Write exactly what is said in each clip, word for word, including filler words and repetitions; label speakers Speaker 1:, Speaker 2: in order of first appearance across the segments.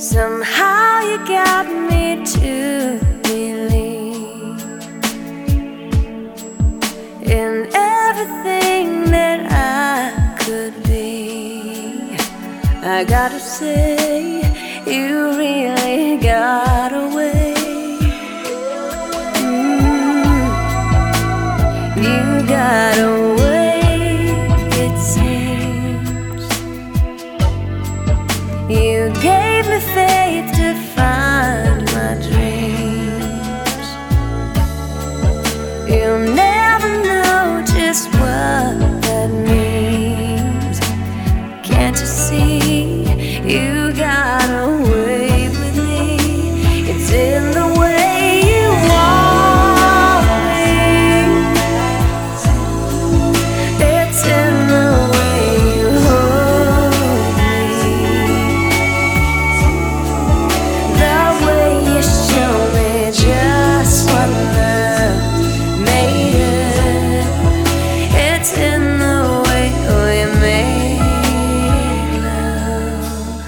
Speaker 1: Somehow you got me to believe in everything that I could be. I gotta say, you really got away. Mm, you got away, it seems. You gave me faith to find my dreams. You'll never know just what that means. Can't you see? You got away with me. It's in the way you want me. It's in the way you hold me. The way you show me just what love made of. It's in the way we made love.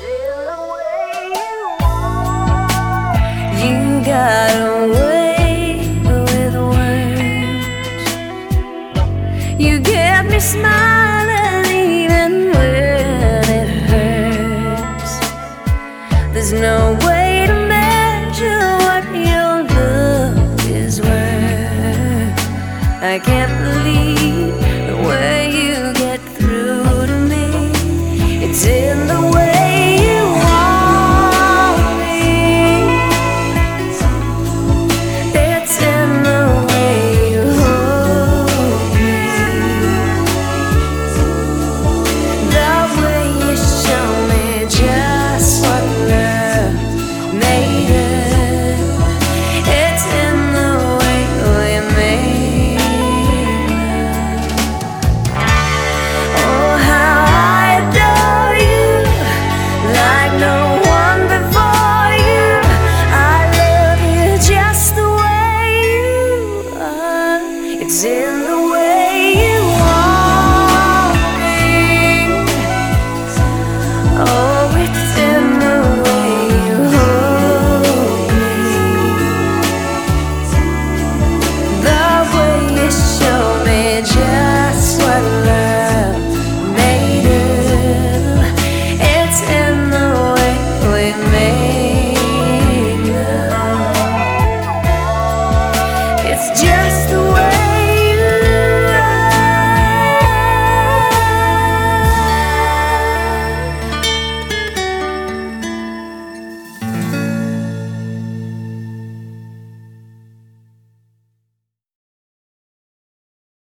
Speaker 1: You got away with words. You get me smiling even when it hurts. There's no way to measure what your love is worth. I can't believe